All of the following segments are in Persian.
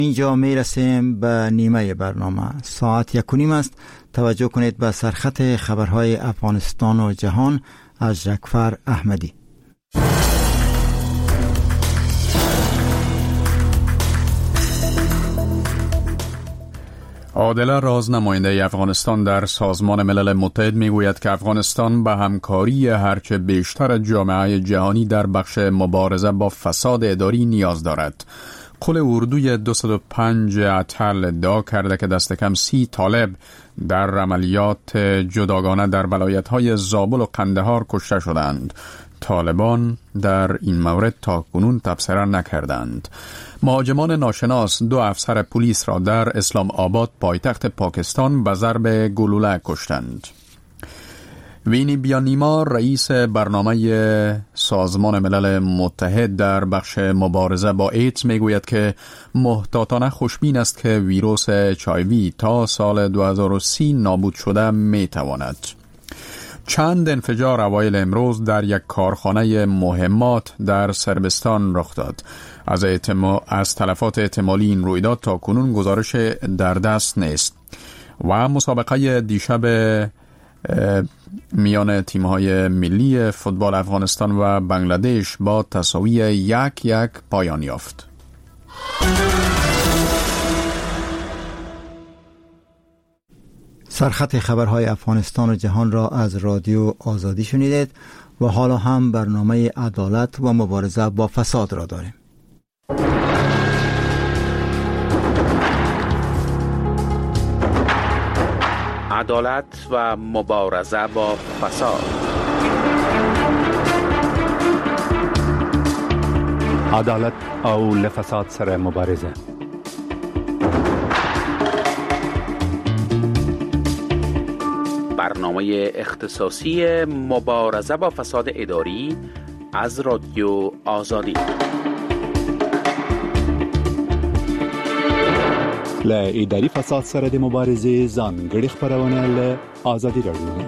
اینجا می رسیم به نیمه برنامه. ساعت 1:30 است. توجه کنید به سرخط خبرهای افغانستان و جهان از جعفر احمدی. عادل راز، نماینده افغانستان در سازمان ملل متحد، میگوید که افغانستان به همکاری هرچه بیشتر جامعه جهانی در بخش مبارزه با فساد اداری نیاز دارد. قل اردوی 205 اتل ادعا کرده که دست کم 30 طالب در عملیات جداگانه در ولایت‌های زابل و قندهار کشته شدند. طالبان در این مورد تا کنون تبصره نکردند. مهاجمان ناشناس 2 افسر پلیس را در اسلام آباد پایتخت پاکستان به ضرب گلوله کشتند. وینی بیانیما، رئیس برنامه سازمان ملل متحد در بخش مبارزه با ایدز، میگوید که محتاطانه خوشبین است که ویروس HIV تا سال 2030 نابود شده میتواند. چند انفجار اوایل امروز در یک کارخانه مهمات در صربستان رخ داد. از تلفات احتمالی این رویداد تا کنون گزارش در دست نیست. و مسابقه دیشب میان تیم‌های ملی فوتبال افغانستان و بنگلادش با تساوی 1-1 پایان یافت. سرخط خبرهای افغانستان و جهان را از رادیو آزادی شنیدید و حالا هم برنامه عدالت و مبارزه با فساد را داریم. عدالت و مبارزه با فساد. عدالت او لفساد سره مبارزه. برنامه اختصاصی مبارزه با فساد اداری از رادیو آزادی. ل اداري فساد سره د مبارزې ځانګړي خبرونه له آزادی رادیو.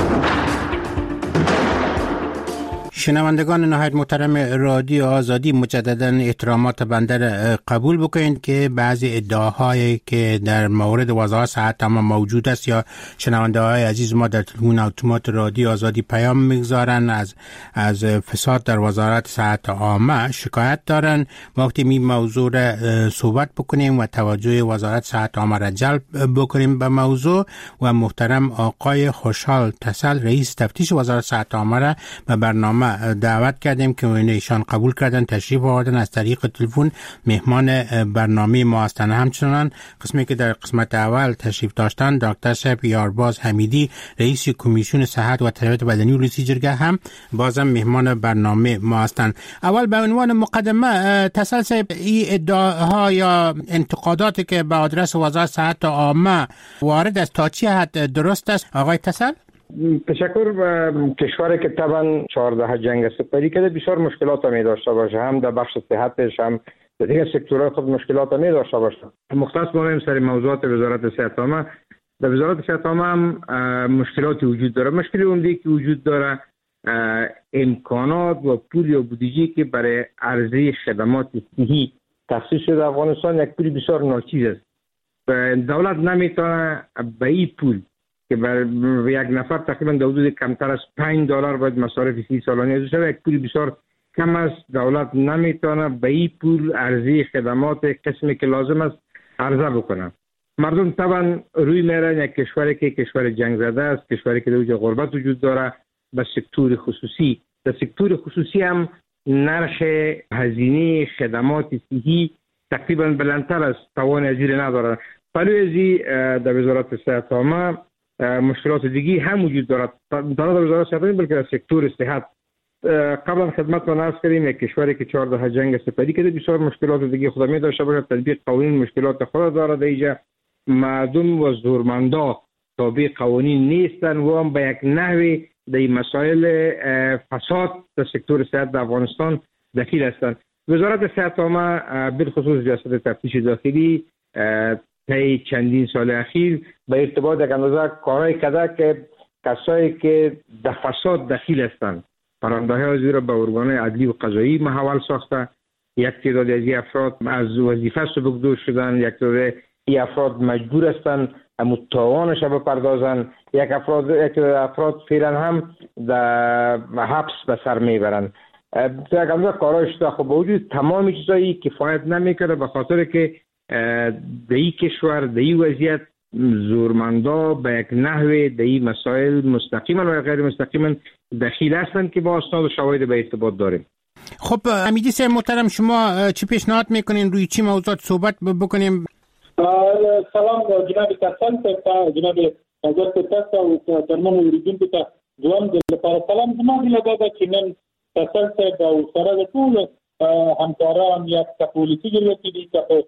شنوندگان نهایت محترم رادیو آزادی، مجددا احترامات بنده را قبول بکنید که بعضی ادعاهایی که در مورد وزارت صحت عامه موجود است یا شنونده های عزیز ما در تلفن اتومات رادیو آزادی پیام میگذارن از فساد در وزارت صحت عامه شکایت دارن. وقتی می موضوع را صحبت بکنیم و توجه وزارت صحت عامه را جلب بکنیم به موضوع و محترم آقای خوشحال تسل، رئیس تفتیش وزارت صحت عامه را به برنامه دعوت کردیم که ایشان قبول کردن، تشریف آوردن، از طریق تلفن مهمان برنامه ما هستند. همچنان قسمی که در قسمت اول تشریف داشتن دکتر صاحب یارباز حمیدی، رئیس کمیسیون صحت و تربیت بدنی ولسی جرگه، هم بازم مهمان برنامه ما هستند. اول به عنوان مقدمه تسل صاحب، این ادعاها یا انتقاداتی که به آدرس وزارت صحت عامه وارد است تا چه حد درست است آقای تسل؟ تشکر. کشوری که طبعا 14 جنگ سپری کرده بسیار مشکلات می داشته باشه، هم در بخش صحتش هم در دیگر سکتورهای خود مشکلات می داشته باشه. مختص بگویم سر موضوعات وزارت صحت عامه. در وزارت صحت عامه هم مشکلاتی وجود داره. مشکلی اون که وجود داره امکانات و پول یا بودجه که برای عرضه خدمات صحی تخصیص شده افغانستان یک پول بسیار ناچیز است. دولت نمیتونه به این پول که بر یک نفر تقریبا در حدود کمتر از $5 باید مصارف فی سالانه ازش شود، یک پول بسیار کم است. دولت نمیتونه به این پول عرضه خدمات قسمی که لازم است عرضه بکنه. مردم طبعا روی میرن یک کشوری که کشور جنگ زده است، کشوری که در اوج غربت وجود داره، به سکتور خصوصی. در سکتور خصوصی هم نرخ هزینه خدمات صحی تقریبا بلندتر است، توان ازیر نداره. پلوی در وزارت صحت عامه مشکلات دیگی هم وجود دارد، نه در وزارت صحت عامه بلکه در سکتور صحت. قبلا خدمت ما عرض کردیم یک کشوری که 14 جنگ سپری کرده بسیار مشکلات دیگه خود می داشته باشه. تطبیق قوانین مشکلات خود داره. اینجا مردم و زورمندا تابع قوانین نیستن و هم به یک نحوی در مسائل فساد در سکتور صحت در افغانستان دخیل هستند. وزارت صحت عامه بالخصوص ریاست تفتیش داخلی طی چندین سال اخیر به ارتباط یک اندازه کارهای کرده که کسایی که در فساد دخیل هستند پراندازهای از را به ارگانهای عدلی و قضایی محول ساخته. یک تعداد از افراد از وظیفه سبکدوش شدن، یک تعداد افراد مجبور هستند متوانش بپردازند، یک افراد فعلا هم در حبس به سر میبرند. یک اندازه کارایش شده، خب با وجود تمام چیزایی کفایت نمیکنه، به خاطر که در این کشور در این وضعیت زورمندا به یک نحوه در این مسائل مستقیما و غیر مستقیما دخیل هستند که با اسناد و شواهد به ارتباط داریم. خب حمیدی صاحب محترم، شما چی پیشنهاد میکنین روی چی موضوعات صحبت بکنیم؟ سلام جناب کسان ته جناب حضرت تاسو او درمن اوریدونکو ته دوام د لپاره سلام. زما د لګا چې نن کسان ته او سره د ټول همکاران یا پولیسي جلسې دي چې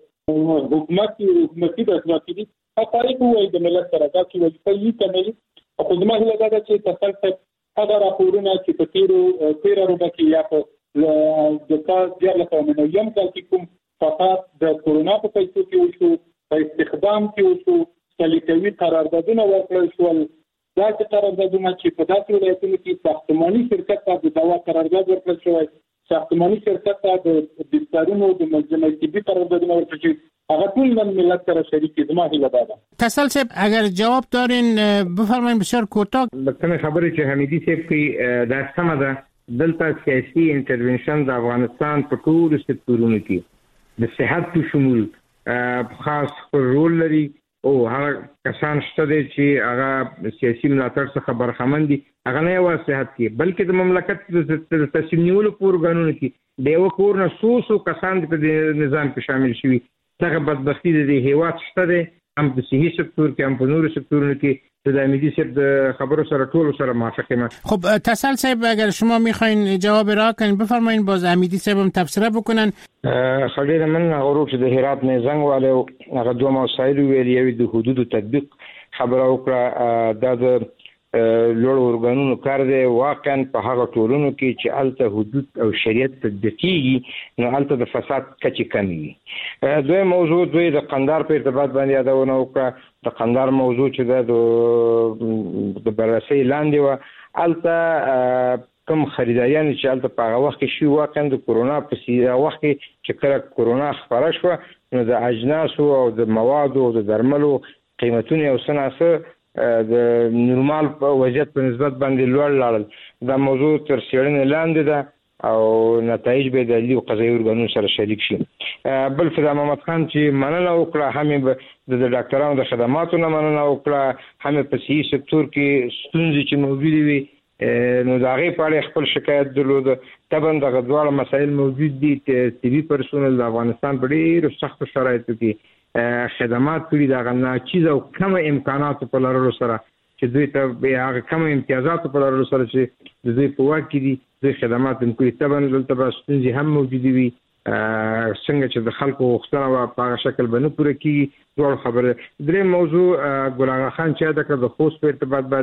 حکومتي د ځواکې دي هغه کوي د ملت سره دا چې وایي کمل او زما د لګا چې کسان ته هغه راپورونه چې په تیر روبه کې یا په د کار د لپاره یم چې کوم فقط د کورونا په پیسو کې وشو، په استخدام کې وشو، سلیقوي قراردادونه ورکړل شول. دا چې قراردادونه چې په داسې ولایتونو کې ساختماني شرکت ته د دوا قرارداد ورکړل شوی، ساختماني شرکت ته د بسترونو د منظمې طبي قراردادونه ورکړل شوی، هغه ټول من ملت سره شریک زما هیله ده. تسل صاحب اگر جواب دارین بفرمایید بسیار کوتاه. لکه خبرې چې حمیدي صاحب کوي دا سمه ده. دلته سیاسي انټرونشن د افغانستان په ټولو سکتورونو کې د صحت په شمول خاص رول لري او هغه کسان شته چې هغه سیاسي ملاتړ څخه برخمن دي. هغه نه یوازې صحت کې بلکې د مملکت د تصمیم نیولو په ارګانونو کې د یو کور نه څو کسان په نظام کې شامل شوي. دغه بدبختی د هیواد شته ده، هم د صحي سکتور کې هم په نورو سکتورونو کې. د امیدی صاحب د خبرو سره ټول سره موافق یم. خب تسل صاحب اگر شما میخواین جواب را کنین بفرمایید، باز امیدی صاحب هم تبصره بکنن. خلیل من غروب چې د هرات نه زنګ والو هغه دوه مسایل ویل، یو د حدود تطبیق خبره وکړه. دا د لوړ ارګانونو کار دی. واقعا په هغه ټولونو کې چې الته حدود او شریعت تطبیقيږي نو الته د فساد کچې کمی. دوی موضوع د قندار په ارتباط باندې یادونه وکړه. د قندار موضوع چې د بررسي لاندې و، الته کوم خریداريان چې الته په هغه وخت کې شي واقعا د کورونا په وخت کې چې کله کورونا خپره شو نو د اجناس او د مواد او د درملو قیمتونه او سناسه د نورمال په وضعیت په نسبت باندې لوړ لاړل. دا موضوع تر څېړنې لاندې ده او نتایج به د عدلي او قضایي ارګانونو سره شریک شي. بل فدا محمد خان چې مننه وکړه، هم د ډاکټرانو د خدماتو نه مننه وکړه، هم په صحي سکتور کې ستونزې چې موجودې وي نو د هغې په اړه خپل شکایت درلود. طبعا دغه دواړه مسایل موجود دي. طبي پرسونل د افغانستان په ډېرو سختو شرایطو کې خدمات کړي، دغه ناچیز او کم امکاناتو په لرلو سره چې دوی ته هغه کم امتیازاتو په لرلو سره چې د دوی په واک کې دي دوی خدمات هم کوي. طبعا دلته به ستونزې هم موجودې وي، څنګه چې د خلکو غوښتنه په هغه شکل به نه پوره کېږي. دواړو خبره. درېیم موضوع ګل اغا خان چې یاده کړه د خوست په ارتباط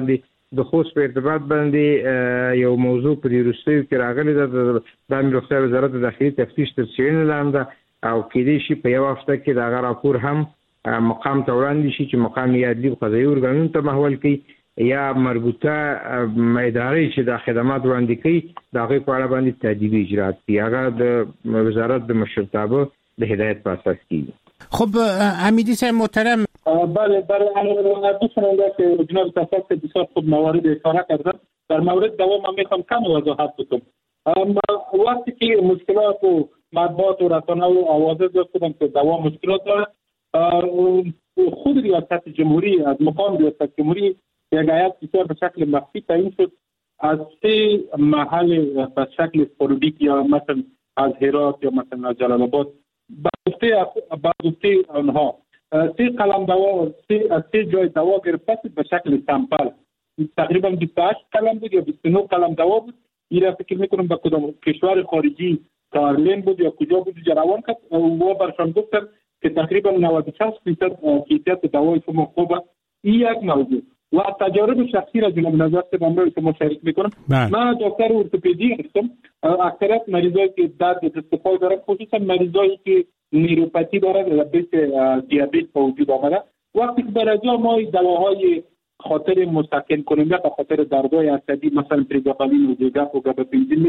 باندې یو موضوع په دې وروستیو کې راغلی ده. د امنیت روغتیا وزارت د داخلي تفتیش تر څېړنې لاندې او کېدای شي په یو هفته کې د هغه راپور هم مقام ته وړاندې شي چې مقام یې عدلي او قضایي ارګانونو ته محول کړي یا مربوطه ادارې چې د خدمات وړاندې کوي د هغې په اړه باندې تادیبي اجرات کړي. هغه د وزارت د مشرتابه د هدایت په اساس کېږي. خب حمیدی صاحب محترم، بله دوستان که جناب تفاصیل بسیار خوب موارد اشاره کردن. در مورد دوام من میخوام کم وضاحت بکنم. وقتی که مشکلات و مطبوعات و رسانه و آوازه داشتم که دوام مشکلات داره، خود ریاست جمهوری از مقام ریاست جمهوری یک هیئت بسیار به شکل مخفی تعیین شد از 3 محل به شکل اسپورادیک یا مثلا از هرات یا مثلا از جلال آباد با گفته آنها 3 قلم دوا از 3 جای دوا گرفته به شکل سامپل. تقریبا 28 قلم بود یا 29 قلم دوا بود. این را فکر میکنم به کدام کشور خارجی کارلین بود یا کجا بود جراوان کرد و برشان گفتن که تقریبا 96% کیفیت دوای شما خوبه. این یک موضوع. و تجارب شخصی را جناب نظر سے من شما شریک میکنم. من دکتر ارتوپدی هستم. اکثریت مریضایی که درد دستپای دارن، خصوصا مریضایی که نیوروپاتی دارن یا دیابت وجود آمده، وقتی که برای ما دواهای خاطر مسکن کننده به خاطر دردهای عصبی مثلا پریگاپالین و دیگه و گاباپنزین میتیم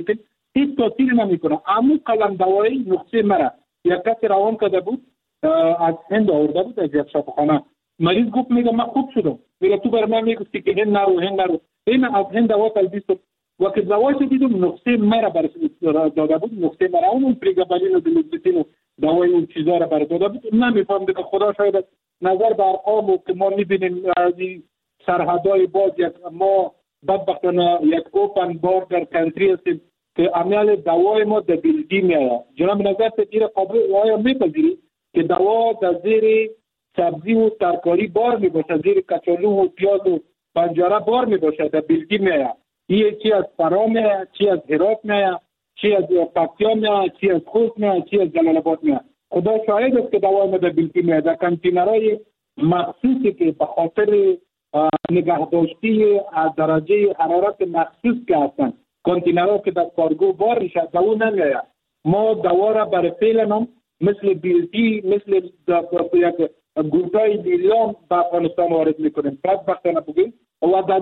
هیچ تاثیر نمیکنه. اما قلم دوایی نقطه مرا یک کسی روان کرده بود، از هند آورده بود از یک شفاخانه. مریض گفت میگه من خوب شدم. میگه تو بر من میگفتی که هند نرو. این از هند دوا تلبیس کرد. وقتی دوایش دیدم نقطه مرا بر داده بود، نقطه مرا اون پریگابالین و دلوکسین و دوای اون چیزا را بر داده بود. نمیفهمم که خدا شاید نظر به ارقام که ما میبینیم از سرحدهای باز یک ما بدبختانه یک اوپن باردر کانتری هستیم که عمل دوای ما در بلدی میاد. جناب نظر تدیر قابل آیا میپذیری که دوا در زیر سبزی و ترکاری بار میباشه، زیر کچالو و پیاز و پنجره بار میباشه در بلدی میاد؟ این چی از فرا میاد، چی از هرات میاد، چی از پکتیا میاد، چی از خوست میاد، چی از جلال آباد میاد. خدا شاهد است که دوای ما در بلدی میاد. در کانتینرهای مخصوصی که به خاطر نگهداشتی از درجه حرارت مخصوص که هستند، کانتینرها که در کارگو بار میشه دوا نمیاد. ما دوا را برای فعلا مثل بیلتی، مثل یک گروتای لیلیان به افغانستان وارد میکنیم. بدبختانه بگیم و در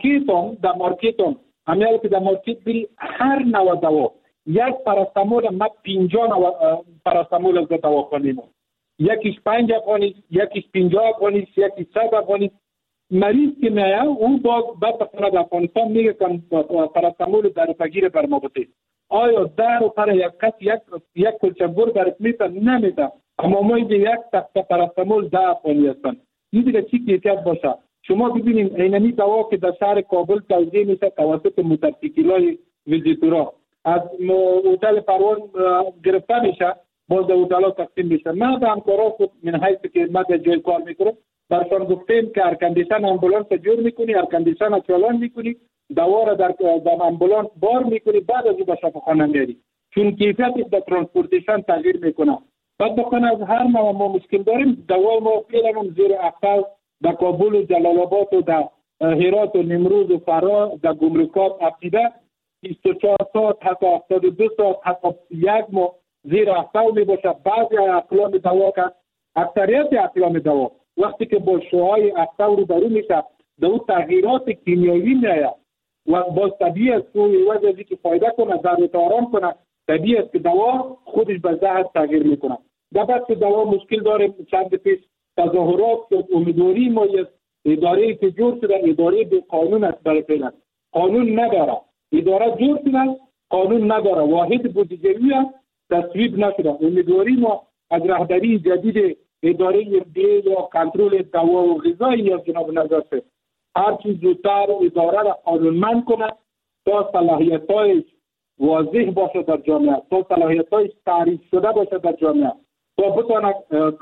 مارکت هم همیال که در مارکت بری هر نوع دوا، یک پاراستامول ما 50 نوع پاراستامول از دوا کنیم، یکیش 5 افغانی، یکیش 50 افغانی، یکیش 100 افغانی. مریض که میاد او باز بدبختانه در افغانستان میگه که پاراستامول در پگیر بر ما بده. آیا در پر یک کس یک کلچه‌بر برات میتن؟ نمیتن. اما ما یک تخته پاراستامول 10 افغانی هستن. این دیگه چی کیفیت باشه؟ شما ببینید اینمی دوا که در شهر کابل توزیع میشه توسط موتورسیکل‌های ویزیتورا از هتل پروان گرفته میشه، باز در هتل‌ها تقسیم میشه. من به همکارا خود من حیث که من در جای کار میکنم برشان گفتیم که ارکندیشن آمبولانس جور میکنی، ارکندیشن چالان میکنی، دوا را در آمبولانس بار میکنی، بعد از او به شفاخانه میاری، چون کیفیت در ترانسپورتیشن تغییر میکنه. بعد بکنه از هر نوع ما مشکل داریم. دوا ما فعلا زیر اقل در کابل و جلال آباد و در هرات و نیمروز و فرا در گمرکات افتیده 24 ساعت حتی 72 ساعت حتی یک ماه زیر اقل می باشه. بعضی اقلام دوا که اکثریت اقلام دوا وقتی که با شوهای اقل رو برو میشه در اون تغییرات کیمیایی میآید و باز طبیعی است که وجه که فایده کنه، ضرورت آرام کنه، طبیعی است که دوا خودش به زهر تغییر میکنه. در بحث دوا مشکل داریم. چند پیش تظاهرات شد، امیدواری ما یک اداره که جور شده اداره به قانون است. برای فعلا قانون نداره، اداره جور شده قانون نداره، واحد بودجه‌ای است تصویب نشده. امیدواری ما از رهبری جدید اداره FDA یا کنترل دوا و غذا یا جناب نظر هر چیز زودتر اداره را قانونمند کنه تا صلاحیت‌هایش واضح باشه در جامعه، تا صلاحیت‌هایش تعریف شده باشه در جامعه، تا بتونه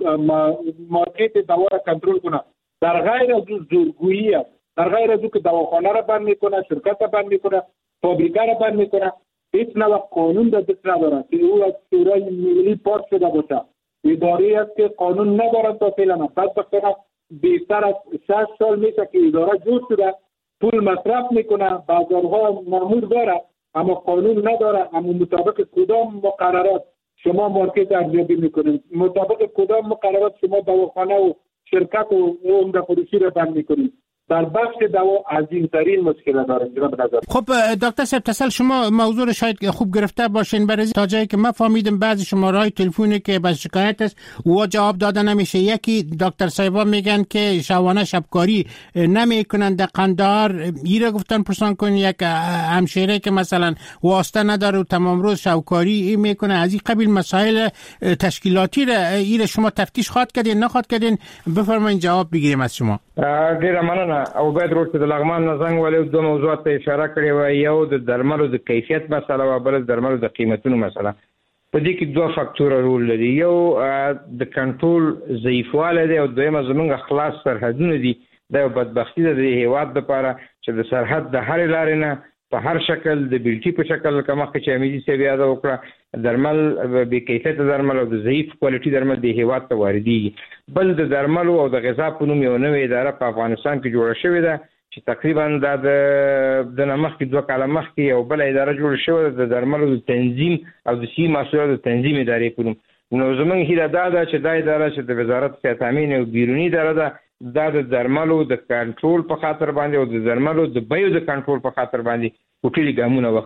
مارکت دوا را کنترل کنه. در غیر از اون زورگویی است، در غیر از اون که دواخانه را بند میکنه، شرکت را بند میکنه، فابریکه را بند میکنه، هیچ نوع قانون در دست نداره که او از شورای ملی پاس شده باشه. اداره است که قانون نداره تا فعلا. بدبختانه بیشتر از 6 سال میشه که اداره جور شده، پول مصرف میکنه، بازارها مامور داره اما قانون نداره. اما مطابق کدام مقررات شما مارکت ارزیابی میکنید؟ مطابق کدام مقررات شما دواخانه و شرکت و عمده فروشی را بند میکنید؟ در بخش دوا عظیم‌ترین مشکل داره. خب دکتر صاحب تصل شما موضوع رو شاید خوب گرفته باشین. برای تا جایی که من فهمیدم بعضی شماره‌های تلفنی که به شکایت است و جواب داده نمیشه. یکی دکتر صاحبا میگن که شبانه شبکاری نمیکنن در قندهار. ایره گفتن پرسان کنین یک همشیره که مثلا واسطه نداره و تمام روز شبکاری میکنه. از این قبیل مسائل تشکیلاتی را ایره شما تفتیش خواد کردین نخواد کردین؟ بفرمایید جواب بگیریم از شما. ډیره مننه. او باید وروسته د لغمان نه زنګ ولې دوه موضوعات ته اشاره کړې وه. یو د درملو د کیفیت مسله او بل د درملو د قیمتونو مسله. په دې کې دوه فاکتوره رول لري. یو د کنټرول ضعیفوالی دی او دویمه زموږ خلاص سرحدونه دي. دا یو بدبختي ده د هیواد لپاره چې د سرحد د هرې لارې نه په هر شکل د بیلټي په شکل لکه مخکې چې امیدي صاحب یاده وکړه درمل بې کیفیته درمل او د ضعیف کوالټي درمل د هیواد ته واردېږي. بل د درملو او د غذا په نوم یو نوې اداره په افغانستان کې جوړه شوې ده چې تقریبا دا د نه مخکې 2 کاله مخکې یو بله اداره جوړه شوې ده د درملو د تنظیم او د صحي محصولاتو د تنظیم ادارې په نوم. نو زموږ هیله دا ده چې دا اداره چې د وزارت صحت تامین او بیروني اداره ده دا د درملو د کنټرول په خاطر باندې او د درملو د بیو د کنټرول په خاطر باندې ټولې ګامونه واخلي.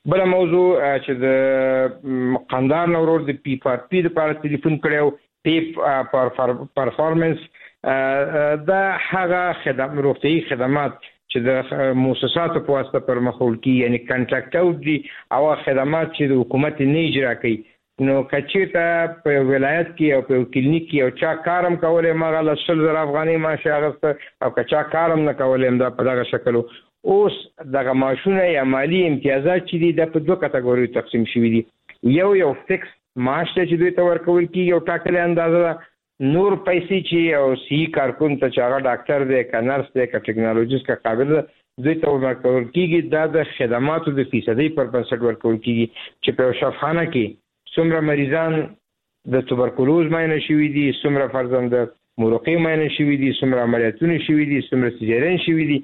بل موضوع چې د قندار نورور د پی پار پی لپاره ټلیفون کړو پی پرفورمنس دا هغه روغتیايي خدمات چې د مؤسساتو په واسطه پر مخول کی یعنی کنټراکټ او دي او خدمات چې د حکومت نه اجرا کوي نو کچیرته په ولایت کې او په کلینیک کې او چا کارم کولای مغه 100,000 افغاني معاش اغسته او کچا کارم نه کولای دا په دغه شکل اوس دغه معاشونه یا مالی امتیازات چې دي د په دوه کټګوریو تقسیم شوي دي یو فکس معاش چې دوی ته ورکول کیږي او ټاکلې اندازه نور پیسې چې او سی کارکون ته چې هغه ډاکټر دی که نرس دی که ټیکنالوژیست که قابل دی دوی ته ورکول کیږي دا د خدماتو د فیصدي پر بنسټ ورکول کیږي چې په شفاخانه کې څومره مریضان د توبرکلوز معاینه شوي دي څومره فرضاً د مرقې معاینه شوي دي څومره عملیاتونه شوي دي څومره سیزارین شوي دي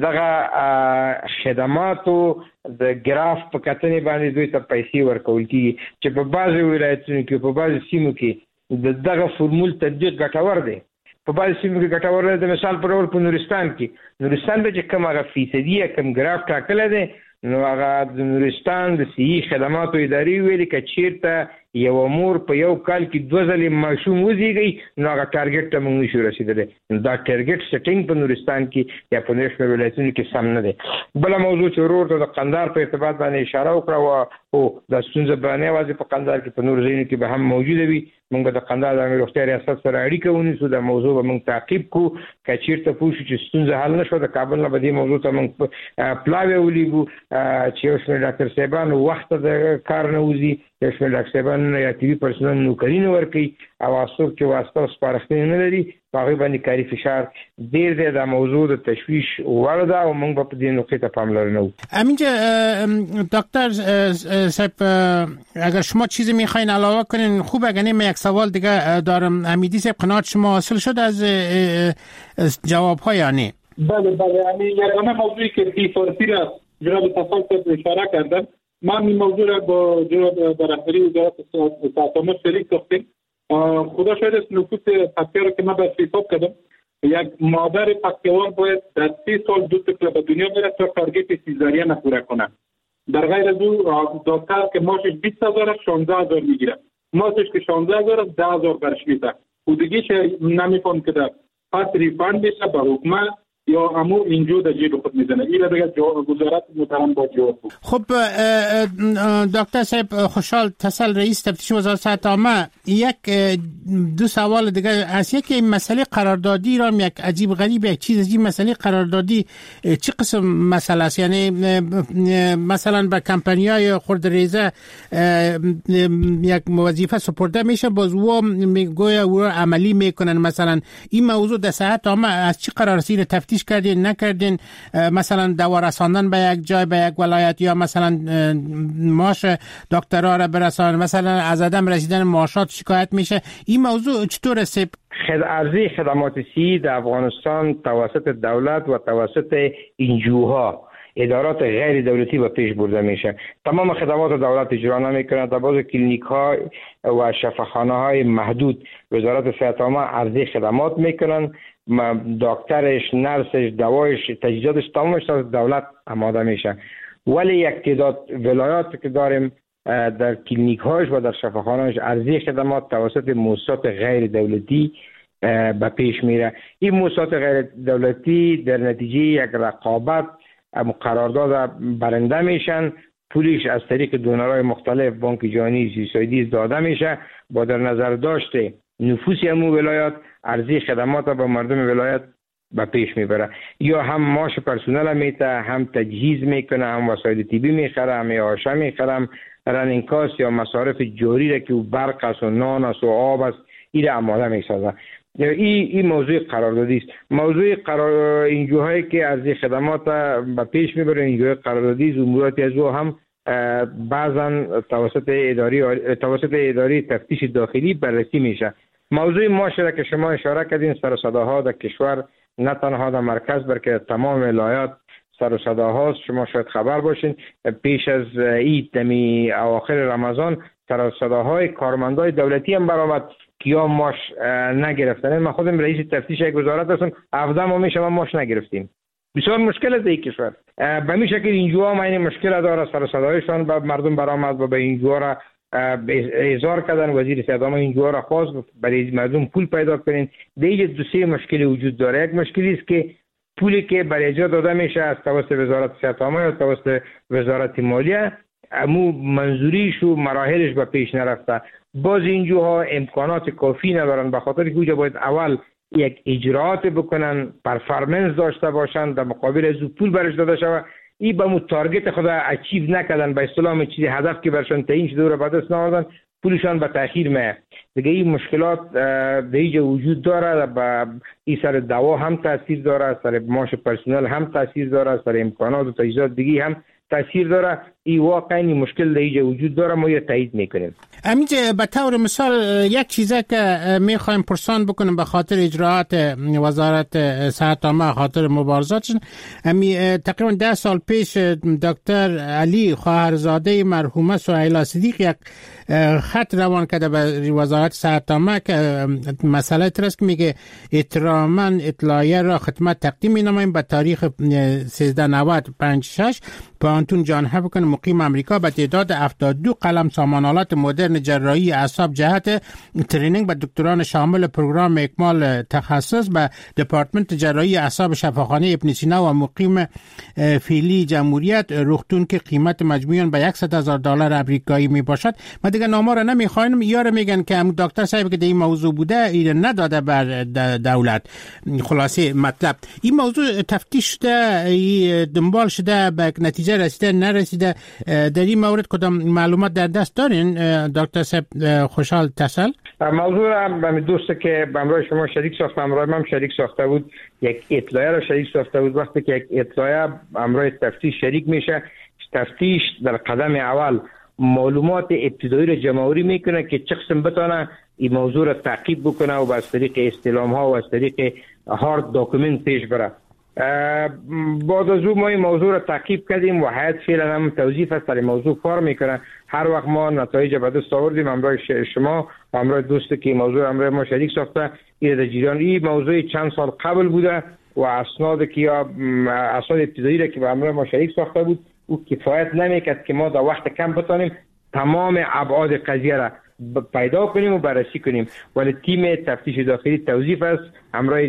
دغه خدماتو د ګراف په کتنې باندې دوی ته پیسې ورکول کیږي چې په بعضو ولایتونو کې په بعضو سیمو کې دغه فرمول تطبیق ګټور دی په بعضو سیمو کې ګټور دی د مثال پر ډول په نورستان به چې کوم هغه فیصدي کم ګراف ټاکلی دی نو هغه د نورستان د صحي خدماتو ادارې ویلي که چیرته یو مور په یو کال کې 2 ځلې ماشوم وزیږي نو هغه ټارګټ ته موږ نشو رسیدلی دا ټارګټ سیټینګ په نورستان کې یا په نورو ولایتونو کې سم نه دی بل موضوع چې ورور ته د قندار په ارتباط باندې اشاره وکړه او د ستونزه باندې یوازې په قندار کې په نور ځایونو کې به هم موجوده وي موږ د قندار د روغتیا ریاست سره اړیکه ونیسو دا موضوع به موږ تعقیب کوو که چیرته پوه شو چې ستونزه حل نشو د کابل نه به دې موضوع ته موږ پلاوی ولیږو چې یو شمېر ډاکټر صاحبان وخت د کار نه وځي یو شمېر ډاکټر صاحبان یا طبي پرسنل نوکري نه ورکوي او څوک چې واسطه او سپارښتنې نه لري په هغوی باندې کاري فشار ډېر دی دا موضوع د تشویش وړ ده او موږ به په دې نقطې ته پاملرنه وکړو امینجا دکتر صاحب اگر شما چیزی میخواین علاوه کنین خوب اگر من یک سوال دیگه دارم امیدی صاحب قناعت شما حاصل شد از جواب‌ها یا نه بله یگانه موضوعی که دیفارسی را جناب تصال صاحب اشاره کردن ما این موضوع را با جناب رهبری وزارت صحت عامه شریک ساختیم خدا شاید است نفوس پکتیا را که من به حساب کردم یک مادر پکتیوان باید در 30 سال 2 طفل به دنیا بیاره تا تارگت سیزارین پوره کنه در غیر از او دکتر که ماشش 20,000 16,000 میگیره ماشش که 16,000 10,000 برش میده و دیگه نمیفهم که در پس ریفاند بشه به حکومت یا امو اینجا در جیب خود میزنه این دیگه وزارت محترم با جواب. خب دکتر صاحب خوشحال تسل رئیس تفتیش وزارت صحت عامه یک دو سوال دیگه از یک مسئله قراردادی را یک عجیب غریب یک چیز عجیب مسئله قراردادی چه قسم مسئله است یعنی مثلا به کمپانی‌های خردریزه یک وظیفه سپرده میشه باز و میگویا او را عملی میکنن مثلا این موضوع در صحت عامه از چه قرار است تفتیش کردین نکردین مثلا دوا رساندن به یک جای به یک ولایت یا مثلا معاش دکترها را برسان مثلا از عدم رسیدن معاشات شکایت میشه این موضوع چطور است؟ عرضه خدمات صحی در افغانستان توسط دولت و توسط انجوها ادارات غیر دولتی به پیش برده میشه تمام خدمات دولت اجرا نمیکنه در بعض کلینیک ها و شفاخانه های محدود وزارت صحت عامه عرضه خدمات میکنن دکترش نرسش دوایش تجهیزاتش تمامش از دولت آماده میشه ولی یک تعداد ولایات که داریم در کلینیک هاش و در شفاخانه‌اش عرضه خدمات توسط مؤسسات غیر دولتی به پیش میره این مؤسسات غیر دولتی در نتیجه یک رقابت قرارداد برنده میشن پولش از طریق دونرهای مختلف بانک جهانی زیست‌سازی داده میشه با در نظر داشته نفوس همون ولایات عرضه خدمات به مردم ولایت به پیش میبره یا هم معاش پرسنل میته هم تجهیز میکنه هم وسایل طبی میخره هم آشه میخره هم رنینگ کاست یا مصارف جاری را که برق است و نان است و آب است این را آماده میسازه این موضوع قراردادی است موضوع اینجوهایی که عرضه خدمات به پیش میبره اینجوهای قراردادی اموراتی از او هم بعضا توسط اداری تفتیش داخلی بررسی میشه موضوع معاشره که شما اشاره کردین سر و صداها در کشور نه تنها در مرکز بلکه تمام ولایات سر و صداهاست شما شاید خبر باشین پیش از عید دمی اواخر رمضان سر و صداهای کارمندای دولتی هم برآمد که یا ماش نگرفتن من خودم رئیس تفتیش یک وزارت هستم 17 ماه میشه ما ماش نگرفتیم بسیار مشکل است این کشور. به می شکل اینجا ما این مشکل داره، سر صدایشان به مردم برآمد و به اینجا را اظهار کردن. وزیر صدام اینجا را خواست برای مردم پول پیدا کنین. دیگه دو سه مشکل وجود داره. یک مشکلی است که پولی که برای اجرا داده میشه از توسط وزارت صحت عامه یا توسط وزارت مالیه امو منظوریش و مراحلش به پیش نرفته. باز اینجاها امکانات کافی ندارن، به خاطر که اونجا باید اول یک اجراعات بکنن، پرفارمنس داشته باشن، در مقابل از پول برش داده شود. این به مو تارگت خود اچیو نکردن، به اصطلاح چیزی هدف که برشان تعیین شده رو به دست نآوردن، پولشان به تاخیر میاد. دیگه این مشکلات دیگه وجود داره. به این سر دوا هم تاثیر داره، سر معاش پرسنل هم تاثیر داره، سر امکانات و تجهیزات دیگه هم تاثیر داره. این واقعا این مشکل دیگه وجود داره، ما یه تایید میکنیم. همینجا به طور مثال یک چیزه که میخوایم پرسان بکنیم به خاطر اجراعات وزارت صحت عامه، خاطر مبارزاتش، تقریبا 10 سال پیش دکتر علی خواهرزاده مرحومه سهیلا صدیق یک خط روان کرده به وزارت صحت عامه که مسئله ترس میگه احتراما اطلاعیه را خدمت تقدیم مینامیم به تاریخ 1390-56 پانتون جان هاپکینز مقیم امریکا به تعداد 72 قلم سامانالات مدرن جراحی اعصاب جهت ترینینگ به دکتران شامل پروگرام اکمال تخصص به دپارتمنت جراحی اعصاب شفاخانه ابن سینا و مقیم فیلی جمهوریت رختون که قیمت مجموعاً به $100,000 امریکایی می باشد. ما دیگه نامه را نمیخوایم. یار میگن که هم دکتر صاحب که این موضوع بوده این نداده بر دولت. خلاصه مطلب این موضوع تفتیش شده، دنبال شده، به نتیجه رسیده نرسیده. در این مورد کدام معلومات در دست دارین دکتر صاحب خوشحال تسل؟ موضوع هم دوست که همراه شما شریک ساخته، همراه من شریک ساخته بود، یک اطلاعیه را شریک ساخته بود. وقتی که یک اطلاعیه همراه تفتیش شریک میشه، تفتیش در قدم اول معلومات ابتدایی را جمع‌آوری میکنه که چه قسم بتونه این موضوع را تعقیب بکنه و از طریق استلام ها و از طریق هارد داکومنت پیش بره. بعد از ما این موضوع را تعقیب کردیم و هیئت فعلا هم توظیف است در موضوع کار میکنه. هر وقت ما نتایج به دست آوردیم همراه شما و همراه دوستی که موضوع همراه ما شریک ساخته این در جریان. این موضوع چند سال قبل بوده و اسناد که یا اسناد ابتدایی را که به همراه ما شریک ساخته بود او کفایت نمیکرد که ما در وقت کم بتونیم تمام ابعاد قضیه را پیدا کنیم و بررسی کنیم. ولی تیم تفتیش داخلی توظیف است همراه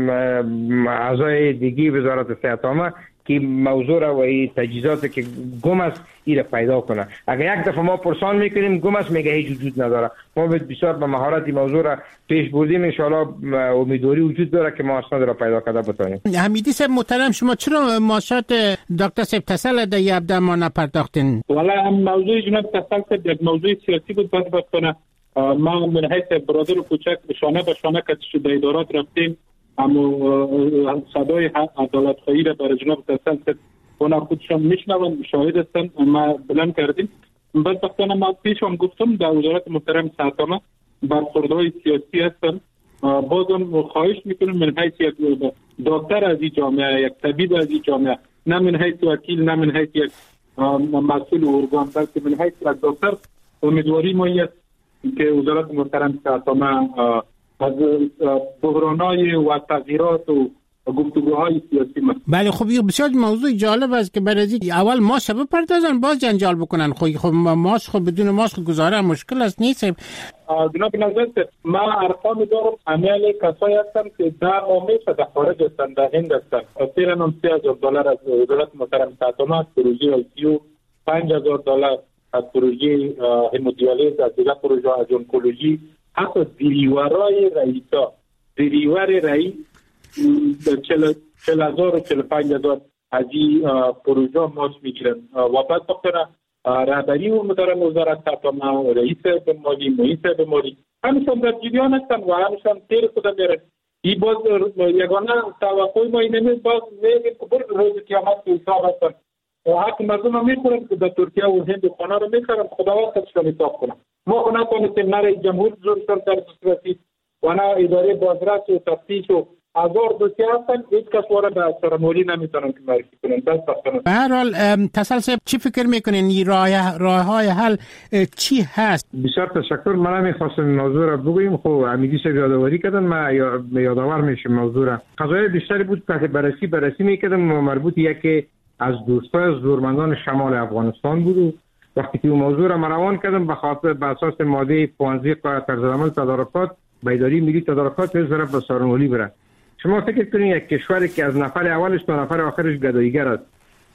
اعضای دیگه وزارت صحت عامه که موضوع را و این تجهیزات که گم است این را پیدا کنه. اگر یک دفعه ما پرسان میکنیم گم است میگه هیچ وجود نداره. ما بسیار به مهارت این موضوع را پیش بردیم. ان شاء الله امیدواری وجود داره که ما اسناد را پیدا کرده بتونیم. حمیدی صاحب محترم، شما چرا ماشات دکتر صاحب تسل در یبدا ما نپرداختین؟ والا موضوع جناب تسل یک موضوع سیاسی بود. بدبختانه ما من حیث برادر و کوچک شانه به شانه که در ادارات رفتیم، اما صدای عدالت خواهی را برای جناب تسل اونا خودشان میشنون، شاهد هستن، ما بلند کردیم. بدبختانه ما پیش هم گفتم در وزارت محترم صحت عامه برخوردهای سیاسی هستن. بازم خواهش میکنم من حیث یک دکتر از این جامعه، یک طبیب از این جامعه، نه من حیث وکیل، نه من حیث یک مسئول ارگان، بلکه من حیث یک دکتر امیدواری ما است که وزارت محترم صحت عامه از بحرانای و تغییرات و گفتگوهای سیاسی ما. بله خب این بسیار موضوع جالب است که برای اول ماش بپردازن باز جنجال بکنن. خب ماش خب بدون ماش گزاره مشکل است نیست. جناب نظر ما ارقام دارم عمل کسایی هستن که در آمیشه در خارج هستن، در هند هستن. اصیرا $30,000 از وزارت محترم صحت عامه از پروژه ICU، $5,000 از پروژه همودیالیز، از دیگر پروژه از اونکولوژی، حتی دیریورای رئیسا، دیریور رئیس 40,000 و 45,000 از این پروژه ماش میگیرن. و بعد بکنه رهبری و مدرم وزارت صحت عامه، رئیس بمالی، محیط بمالی همیشان در جریان هستن و همیشان تیر خدا میرن. این باز یگانه توقع ما اینه باز میگه که بر روز قیامت که حساب هستن و حق مردم هم میخورن که در ترکیه و هند و خانه رو میخورن. خداوند خودشان حساب کنن. ما خونه کنیم نه رئیس جمهور زورشان در صورتی و نه اداره بازرس و تفتیش و هزار دوستی هستن، هیچ کس وارد به سرمولی نمیتونن که معرفی کنن. به هر حال تسلسل چی فکر میکنین راه های حل چی هست؟ بسیار تشکر. من میخواستم موضوع را بگویم. خب امیدی صاحب یادآوری کردن، من یادآور میشم موضوع را. قضایای بیشتری بود که بررسی میکردم، مربوط یکی از دوستای زورمندان شمال افغانستان بود. وقتی که اون موضوع را روان کردم به خاطر به اساس ماده 15 طرزالعمل تدارکات بیداری ملی تدارکات وزارت به سارنولی بره. شما فکر کنید یک کشوری که از نفر اولش تا نفر آخرش گداییگر است،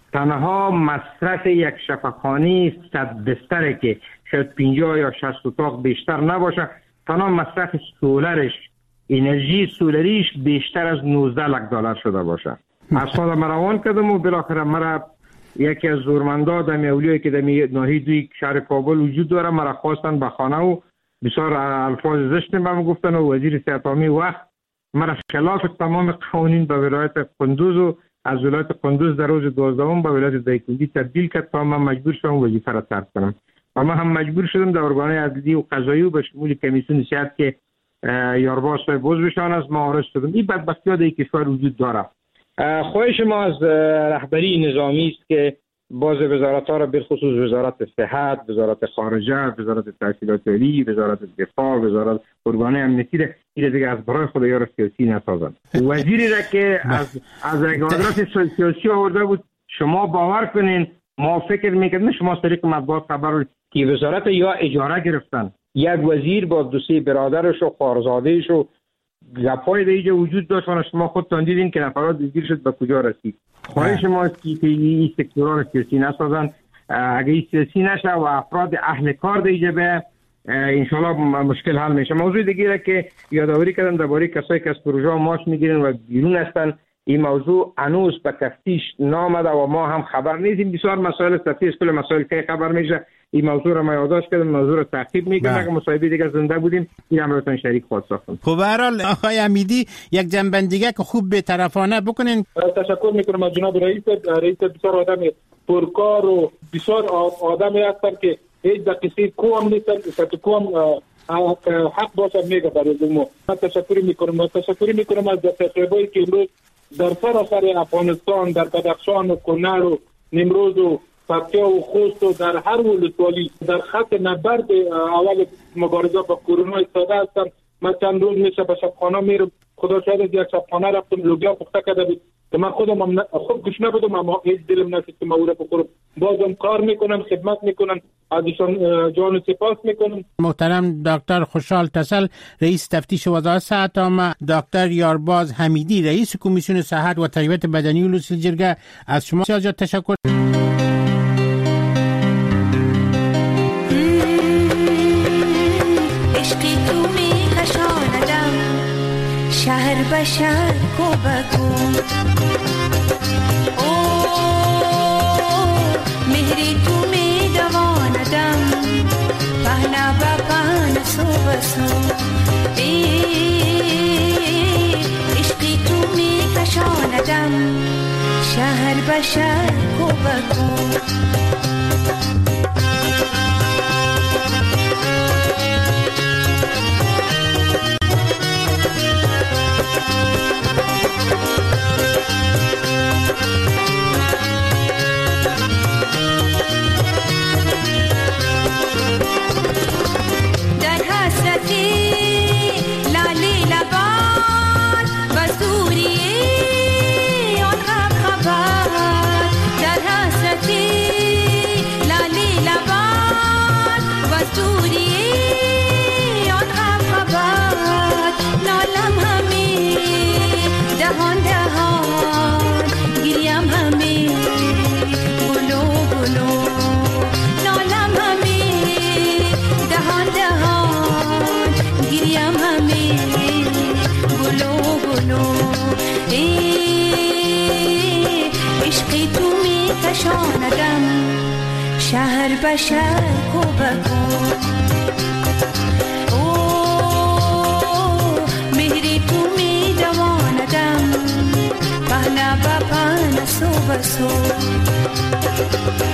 تنها مصرف یک شفاخانه 100 بستره که شاید 50 یا 60 اتاق بیشتر نباشه، تنها مصرف سولرش، انرژی سولریش بیشتر از 19 لک دلار شده باشه. از خودم روان کردم و بالاخره مرا یکی از زورمندا دمی اولیایی که دمی ناحیه دوی شهر کابل وجود داره مرا خواستن به خانه و بسیار الفاظ زشت بهم گفتن و وزیر صحت عامه وقت مرا خلاف تمام قوانین به ولایت قندوز و از ولایت قندوز در روز 12 به ولایت دایکنډي تبدیل کرد تا من مجبور شدم وظیفه را ترک کنم و من هم مجبور شدم در ارگان‌های عدلیه و قضایی و به شمول کمیسیون صحت که یارباز صاحب عضوشان است معارض شدم. این بدبختی‌ها در کشور وجود داره. خواهش ما از رهبری نظامی است که باز وزارت‌ها را بالخصوص وزارت صحت، وزارت خارجه، وزارت تحصیلات عالی، وزارت دفاع، وزارت ارگان‌های امنیتی را دیگه از برای خود یار سیاسی نسازند. وزیری را که از قدرت سیاسی آورده بود، شما باور کنین ما فکر می‌کردیم شما طریق مطبوعات خبر که وزارت یا اجاره گرفتن، یک وزیر با دو سه برادرش و خواهرزاده‌اش و گپای دیگه وجود داشت و شما خودتان دیدین که نفرات دستگیر شد به کجا رسید. خواهش ما است که این سکتورها را سیاسی نسازن. اگه این سیاسی نشه و افراد اهل کار دیگه به انشالله مشکل حل میشه. موضوع دیگه که یادآوری کردم درباره کسایی که از پروژه ماش میگیرن و بیرون هستن، این موضوع هنوز به تفتیش نامده و ما هم خبر نیستیم. بسیار مسائل تفتیش کل مسائل که خبر میشه. این موضوع را ما یادداشت کردم، موضوع را تعقیب میکنم. اگه مصاحبه دیگه زنده بودیم این هم براتون شریک خواهد ساختم. خب به هر حال آقای امیدی یک جنبندیگه که خوب به طرفانه بکنین. تشکر میکنم از جناب رئیس بسیار آدم پرکار و بسیار آدمی هستن که هیچ دقیقی کوم نیستن که کوم حق باشه میگه برای ما. تشکر میکنم از تقریبایی که امروز در سراسر افغانستان، در بدخشان و کنر و نیمروز و پکتیا و خوست و در هر ولسوالی در خط نبرد اول مبارزه با کرونا ایستاده هستم. من چند روز میشه به شبخانه میرم، خدا شاید از یک شبخانه رفتم لوبیا پخته کرده بود که من خودم خوب گوش نبودم، اما هیچ دلم نشد که مورد بخورم. بازم کار میکنم، خدمت میکنم، از ایشان جان سپاس میکنم. محترم دکتر خوشحال تسل رئیس تفتیش وزارت صحت عامه، دکتر یارباز حمیدی رئیس کمیسیون صحت و تربیت بدنی ولوسی جرگه، از شما بسیار تشکر. شهر به شهر کو بکو او مهری تو می دواندم پهنا با پهنا سو بسو عشقی تو می کشاندم شهر به شهر کو بکو شهر به شهر کو بکو او مهری تو می دواندم پهنا با پهنا سو بسو